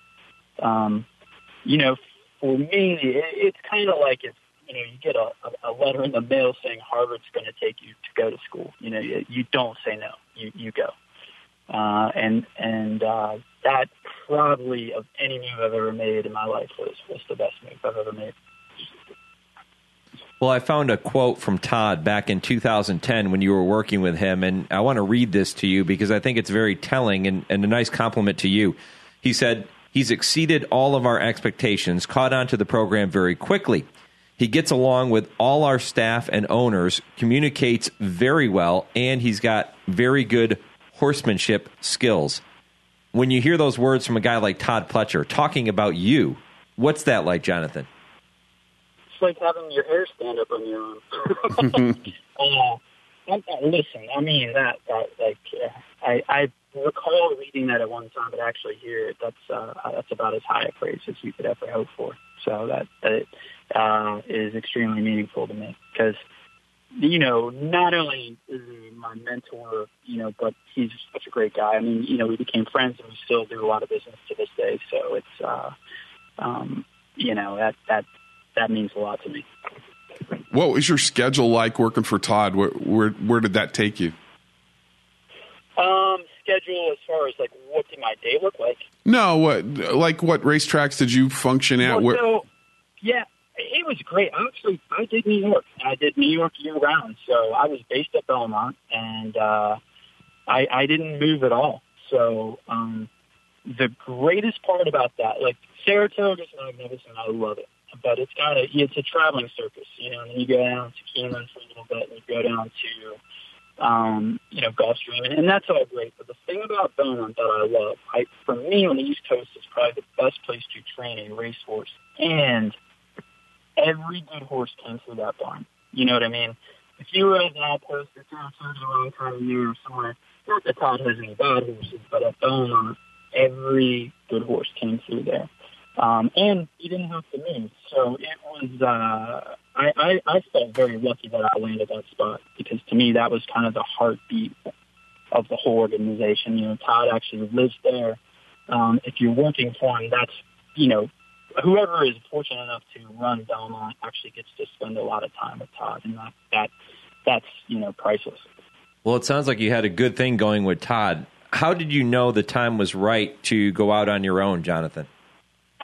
For me, it's kind of like if, you get a letter in the mail saying Harvard's going to take you to go to school. You don't say no. You go. And that probably of any move I've ever made in my life was the best move I've ever made. Well, I found a quote from Todd back in 2010 when you were working with him, and I want to read this to you because I think it's very telling and a nice compliment to you. He said, he's exceeded all of our expectations, caught on to the program very quickly. He gets along with all our staff and owners, communicates very well, and he's got very good horsemanship skills. When you hear those words from a guy like Todd Pletcher talking about you, what's that like, Jonathan? It's like having your hair stand up on your arm. Listen, I mean, I recall reading that at one time, but actually hear it, that's about as high a praise as you could ever hope for. So that is extremely meaningful to me because, not only is he my mentor, but he's such a great guy. I mean, we became friends and we still do a lot of business to this day. So it's, that means a lot to me. What was your schedule like working for Todd? Where did that take you? Schedule as far as like what did my day look like? No, what racetracks did you function at? It was great. Actually, I did New York. I did New York year round. So I was based at Belmont, and I didn't move at all. So the greatest part about that, like Saratoga is magnificent. I love it. But it's a traveling circus, and then you go down to Keeneland for a little bit, and you go down to, Gulfstream, and that's all great. But the thing about Belmont that I love, for me on the East Coast, is probably the best place to train a racehorse. And every good horse came through that barn. You know what I mean? If you were at an outpost or Saratoga the wrong time of year or somewhere, not that Todd has any bad horses, but at Belmont, every good horse came through there. And you didn't have to move. So it was, I felt very lucky that I landed that spot because to me that was kind of the heartbeat of the whole organization. Todd actually lives there. If you're working for him, that's, whoever is fortunate enough to run Belmont actually gets to spend a lot of time with Todd, and that's priceless. Well, it sounds like you had a good thing going with Todd. How did you know the time was right to go out on your own, Jonathan?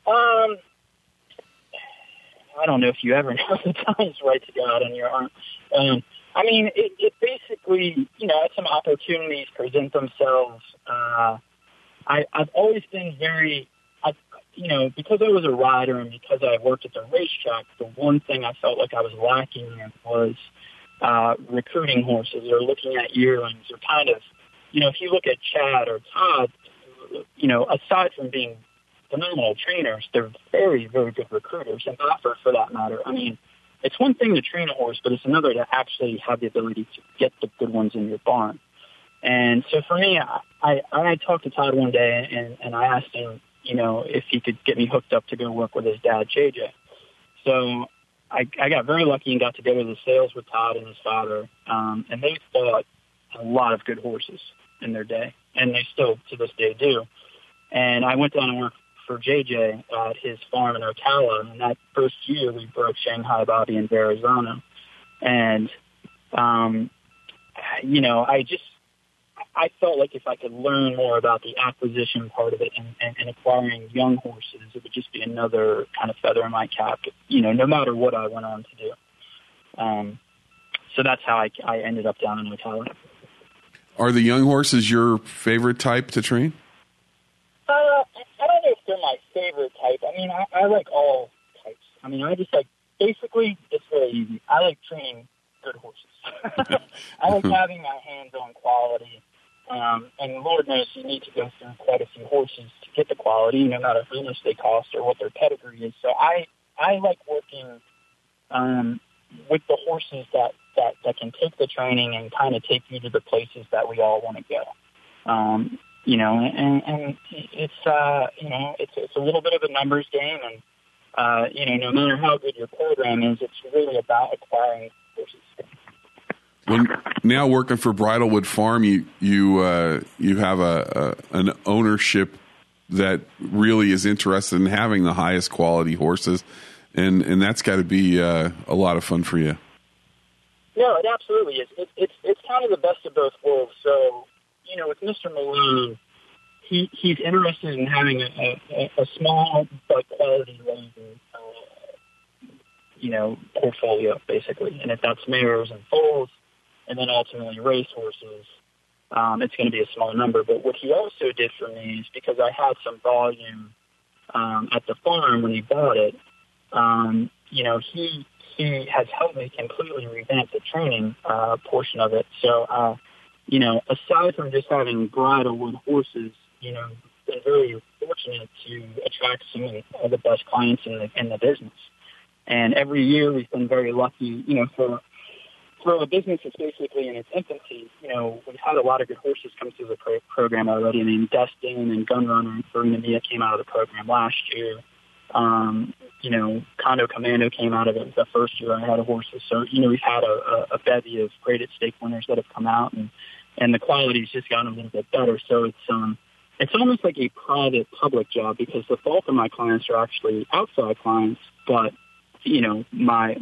I don't know if you ever know the time's right to go out on your arm. I mean, it basically, as some opportunities present themselves, I've always been because I was a rider and because I worked at the racetrack, the one thing I felt like I was lacking in was recruiting horses or looking at yearlings or kind of, if you look at Chad or Todd, aside from being phenomenal trainers, they're very, very good recruiters, and Baffer for that matter. I mean, it's one thing to train a horse, but it's another to actually have the ability to get the good ones in your barn. And so for me, I talked to Todd one day, and I asked him, if he could get me hooked up to go work with his dad, JJ. So I got very lucky and got to go to the sales with Todd and his father, and they bought a lot of good horses in their day, and they still to this day do. And I went down and worked for JJ at his farm in Ocala, and that first year we broke Shanghai Bobby and Verrazano. And, I felt like if I could learn more about the acquisition part of it and acquiring young horses, it would just be another kind of feather in my cap, no matter what I went on to do. So that's how I ended up down in Ocala. Are the young horses your favorite type to train? I don't know if they're my favorite type. I mean, I like all types. I mean, I just basically, it's very easy. I like training good horses. I like having my hands on quality. And Lord knows you need to go through quite a few horses to get the quality, no matter how much they cost or what their pedigree is. So I like working with the horses that can take the training and kind of take you to the places that we all want to go. And it's it's a little bit of a numbers game, and no matter how good your program is, it's really about acquiring horses. When now working for Bridlewood Farm, you have an ownership that really is interested in having the highest quality horses, and that's got to be a lot of fun for you. No, it absolutely is. It's kind of the best of both worlds. So, with Mr. Malone, he's interested in having a small but quality raising, portfolio, basically. And if that's mares and foals, and then ultimately race horses, it's going to be a small number. But what he also did for me is because I had some volume at the farm when he bought it, he has helped me completely revamp the training portion of it. So, aside from just having Bridlewood horses, been very fortunate to attract some of the best clients in the business. And every year we've been very lucky, for a business that's basically in its infancy, we've had a lot of good horses come through the program already. I mean, Destin and Gunrunner and Farina Mia came out of the program last year. Condo Commando came out of it the first year I had horses. So, we've had a bevy of graded stake winners that have come out, and the quality's just gotten a little bit better. So it's almost like a private public job because the bulk of my clients are actually outside clients, but, my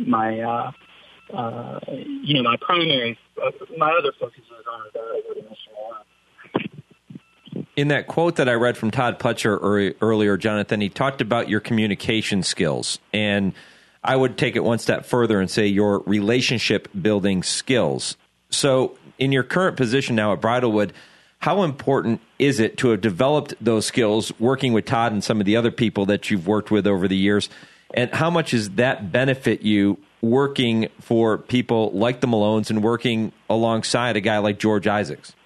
primary, my other focus is on the national. In that quote that I read from Todd Pletcher earlier, Jonathan, he talked about your communication skills. And I would take it one step further and say your relationship building skills. So in your current position now at Bridlewood, how important is it to have developed those skills working with Todd and some of the other people that you've worked with over the years? And how much does that benefit you working for people like the Malones and working alongside a guy like George Isaacs?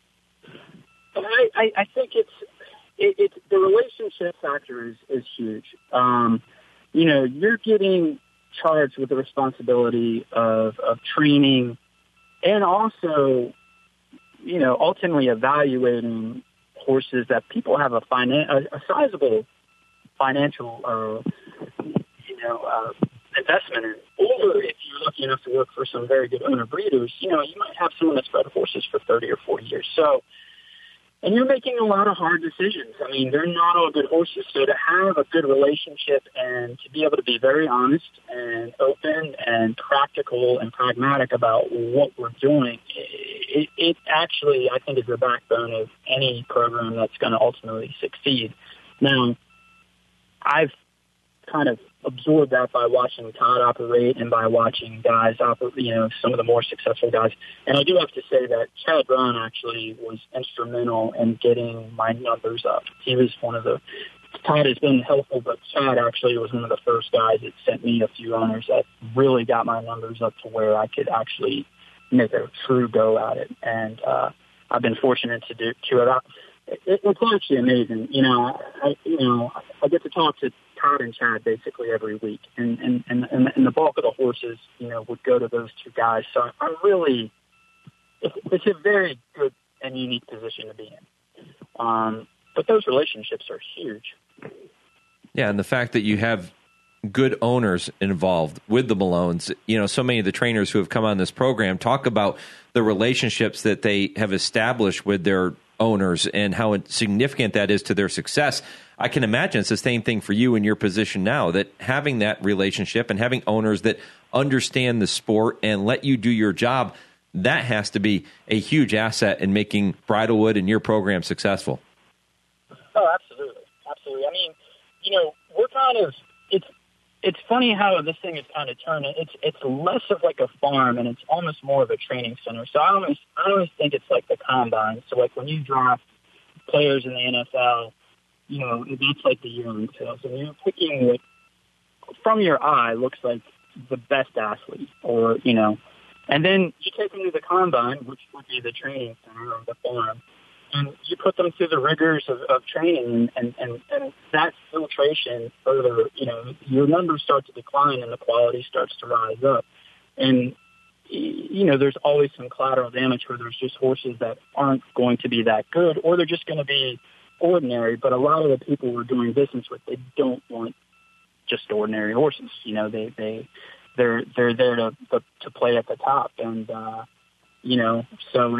I think it's the relationship factor is huge. You're getting charged with the responsibility of training and also, ultimately evaluating horses that people have a sizable financial, investment in. Or if you're lucky enough to work for some very good owner breeders, you might have someone that's bred horses for 30 or 40 years. So, and you're making a lot of hard decisions. I mean, they're not all good horses. So to have a good relationship and to be able to be very honest and open and practical and pragmatic about what we're doing, it actually, I think, is the backbone of any program that's going to ultimately succeed. Now, I've kind of absorbed that by watching Todd operate and by watching guys operate, some of the more successful guys. And I do have to say that Chad Brown actually was instrumental in getting my numbers up. He was one of the Todd has been helpful, but Chad actually was one of the first guys that sent me a few owners that really got my numbers up to where I could actually make a true go at it. And I've been fortunate to do it. It's actually amazing. I get to talk to Todd and Chad basically every week, and the bulk of the horses, would go to those two guys. So I'm really, it's a very good and unique position to be in. But those relationships are huge. Yeah, and the fact that you have good owners involved with the Malones, so many of the trainers who have come on this program talk about the relationships that they have established with their owners and how significant that is to their success. I can imagine it's the same thing for you in your position now, that having that relationship and having owners that understand the sport and let you do your job, that has to be a huge asset in making Bridlewood and your program successful. Oh, absolutely. Absolutely. I mean, we're kind of, it's funny how this thing is kind of turned. It's less of like a farm and it's almost more of a training center. So I always think it's like the combine. So like when you draft players in the NFL, that's like the yearling sales. And you're picking what from your eye looks like the best athlete or, and then you take them to the combine, which would be the training center or the farm. And you put them through the rigors of training and that filtration further, your numbers start to decline and the quality starts to rise up. And, there's always some collateral damage where there's just horses that aren't going to be that good or they're just going to be ordinary. But a lot of the people we're doing business with, they don't want just ordinary horses. They're there to play at the top. And, so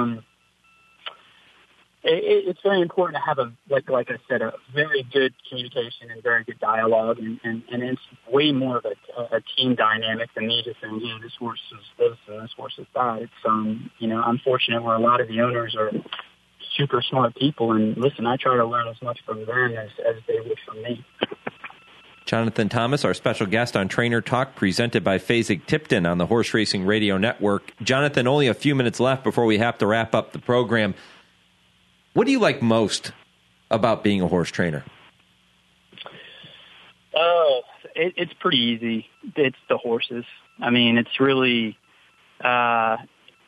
it's very important to have like I said, a very good communication and very good dialogue, and it's way more of a team dynamic than me just saying, this horse is this and this horse is that. It's I'm fortunate where a lot of the owners are super smart people, and listen, I try to learn as much from them as they would from me. Jonathan Thomas, our special guest on Trainer Talk, presented by Fasig-Tipton on the Horse Racing Radio Network. Jonathan, only a few minutes left before we have to wrap up the program. What do you like most about being a horse trainer? Oh, it's pretty easy. It's the horses. I mean, it's really, probably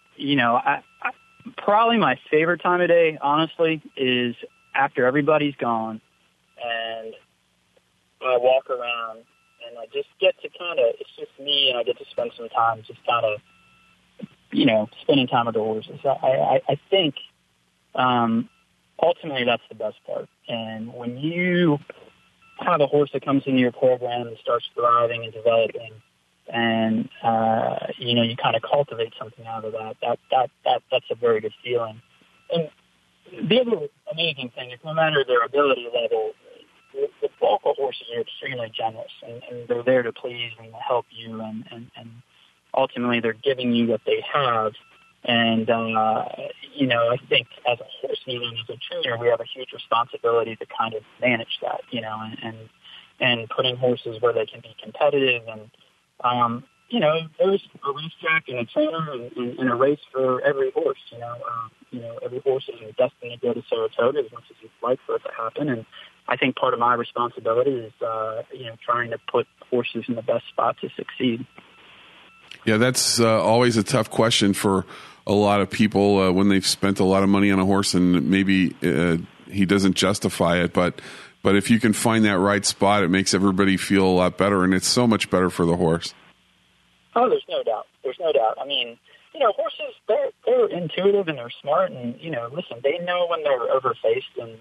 my favorite time of day, honestly, is after everybody's gone and I walk around and I just get to it's just me and I get to spend some time just spending time with the horses. I think, ultimately, that's the best part. And when you have a horse that comes into your program and starts thriving and developing, and you kind of cultivate something out of that's a very good feeling. And the other amazing thing is, no matter their ability level, the bulk of horses are extremely generous, and they're there to please and help you, and ultimately they're giving you what they have. And, I think as a horseman and as a trainer, we have a huge responsibility to kind of manage that, and putting horses where they can be competitive. And, there's a racetrack and a trainer and a race for every horse, every horse is destined to go to Saratoga as much as you'd like for it to happen. And I think part of my responsibility is, trying to put horses in the best spot to succeed. Yeah, that's always a tough question for a lot of people when they've spent a lot of money on a horse and maybe he doesn't justify it. But if you can find that right spot, it makes everybody feel a lot better, and it's so much better for the horse. Oh, there's no doubt. I mean, horses, they're intuitive and they're smart, and, listen, they know when they're overfaced, and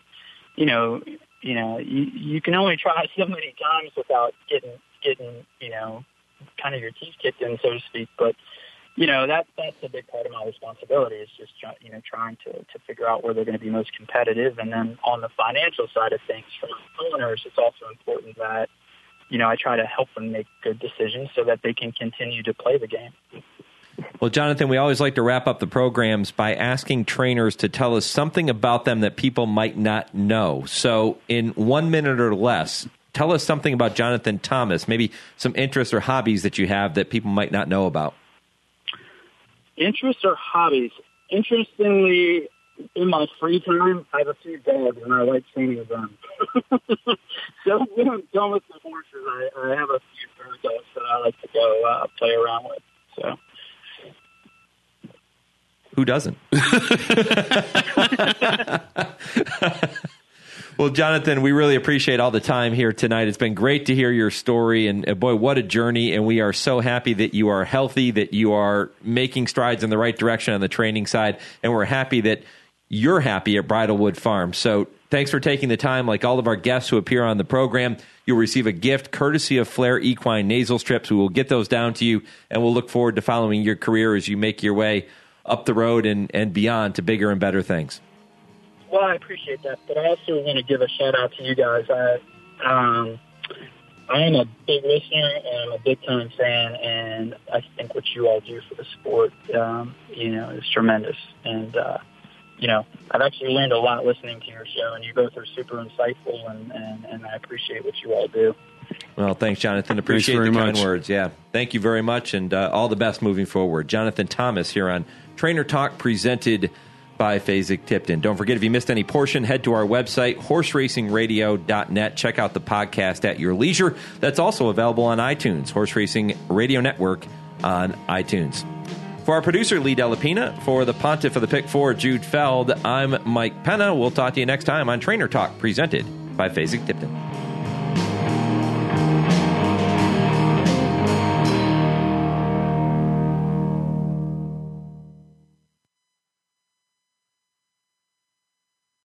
you can only try so many times without getting kind of your teeth kicked in, so to speak. But that's a big part of my responsibility, is just trying to figure out where they're going to be most competitive. And then on the financial side of things, for owners, it's also important that I try to help them make good decisions so that they can continue to play the game. Well, Jonathan, we always like to wrap up the programs by asking trainers to tell us something about them that people might not know. So in 1 minute or less, tell us something about Jonathan Thomas, maybe some interests or hobbies that you have that people might not know about. Interests or hobbies? Interestingly, in my free time, I have a few dogs, and I like training them. So when I'm done with the horses, I have a few bird dogs that I like to go play around with. So. Who doesn't? Well, Jonathan, we really appreciate all the time here tonight. It's been great to hear your story, and boy, what a journey. And we are so happy that you are healthy, that you are making strides in the right direction on the training side, and we're happy that you're happy at Bridlewood Farm. So thanks for taking the time. Like all of our guests who appear on the program, you'll receive a gift courtesy of Flair Equine Nasal Strips. We will get those down to you, and we'll look forward to following your career as you make your way up the road and beyond to bigger and better things. Well, I appreciate that, but I also want to give a shout-out to you guys. I am a big listener, and I'm a big-time fan, and I think what you all do for the sport, is tremendous. And, I've actually learned a lot listening to your show, and you both are super insightful, and I appreciate what you all do. Well, thanks, Jonathan. Appreciate the kind words. Yeah, thank you very much, and all the best moving forward. Jonathan Thomas here on Trainer Talk, presented by Fasig-Tipton. Don't forget, if you missed any portion, head to our website, horseracingradio.net. Check out the podcast at your leisure. That's also available on iTunes, Horse Racing Radio Network on iTunes. For our producer, Lee Delapina, for the Pontiff of the Pick 4, Jude Feld, I'm Mike Penna. We'll talk to you next time on Trainer Talk, presented by Fasig-Tipton.